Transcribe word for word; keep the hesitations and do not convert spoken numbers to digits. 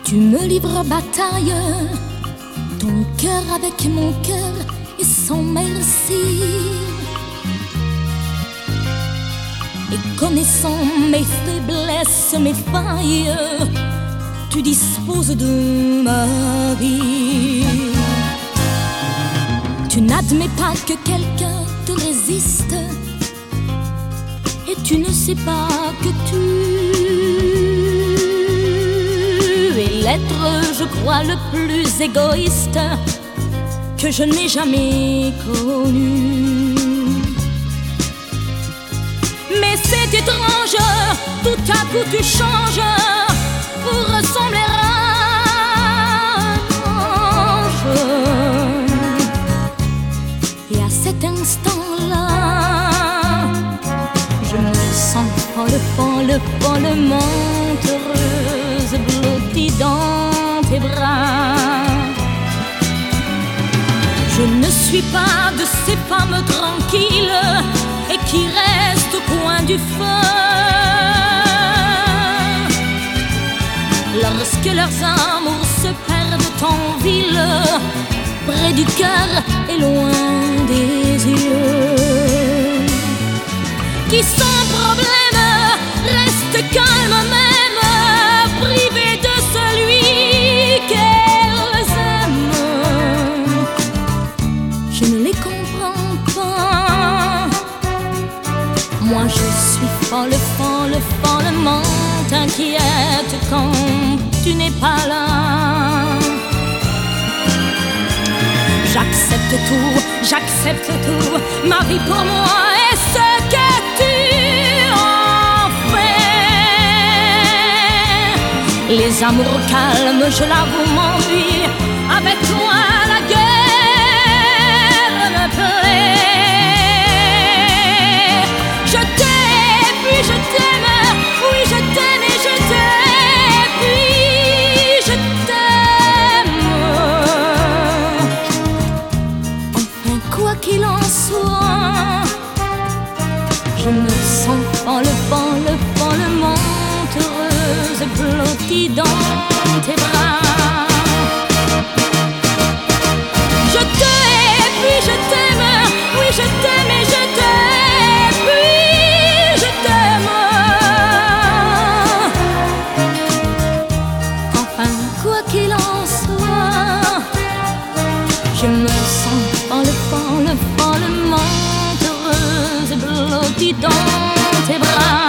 Tu me livres bataille, ton cœur avec mon cœur et sans merci. Et connaissant mes faiblesses, mes failles, tu disposes de ma vie. Tu n'admets pas que quelqu'un te résiste, et tu ne sais pas que tu es l'être, je crois, le plus égoïste que je n'ai jamais connu. Mais c'est étrange, tout à coup tu changes pour ressembler à un ange. Et à cet instant-là, je me sens folle, folle, follement heureuse, blottie dans tes bras. Je ne suis pas de ces femmes tranquilles et qui restent au coin du feu lorsque leurs amours se perdent en ville, près du cœur et loin des yeux. Qui sans problème restent calmes même, privées de celui qu'elles aiment. Je ne les comprends pas. Moi je suis folle, folle, follement inquiète quand tu n'es pas là. J'accepte tout, j'accepte tout, ma vie pour moi est ce que tu en fais. Les amours calmes, je l'avoue, m'ennuient. Avec toi la guerre me plaît. Je t'aime, puis je t'aime, oui je t'aime et je t'aime, puis je t'aime. Enfin quoi qu'il en soit, je me sens folle, folle, follement heureuse, blottie dans tes bras. Je t'aime, puis je t'aime, oui je t'aime et je t'aime, puis je t'aime. Enfin, quoi qu'il en soit, je me sens folle, folle, follement heureuse, blottie dans tes bras.